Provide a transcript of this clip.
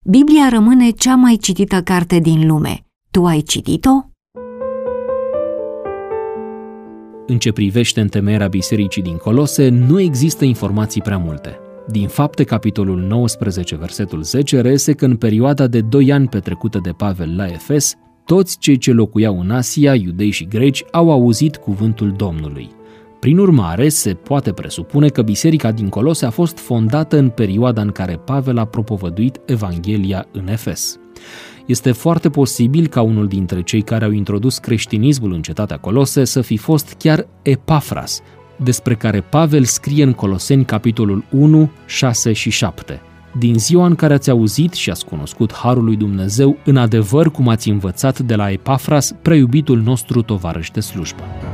Biblia rămâne cea mai citită carte din lume. Tu ai citit-o? În ce privește întemeierea bisericii din Colose, nu există informații prea multe. Din Fapte, capitolul 19, versetul 10, reiese că în perioada de 2 ani petrecută de Pavel la Efes, toți cei ce locuiau în Asia, iudei și greci, au auzit cuvântul Domnului. Prin urmare, se poate presupune că biserica din Colose a fost fondată în perioada în care Pavel a propovăduit Evanghelia în Efes. Este foarte posibil ca unul dintre cei care au introdus creștinismul în cetatea Colose să fi fost chiar Epafras, despre care Pavel scrie în Coloseni capitolul 1, 6 și 7. Din ziua în care ați auzit și ați cunoscut harul lui Dumnezeu, în adevăr cum ați învățat de la Epafras, preiubitul nostru tovarăș de slujbă.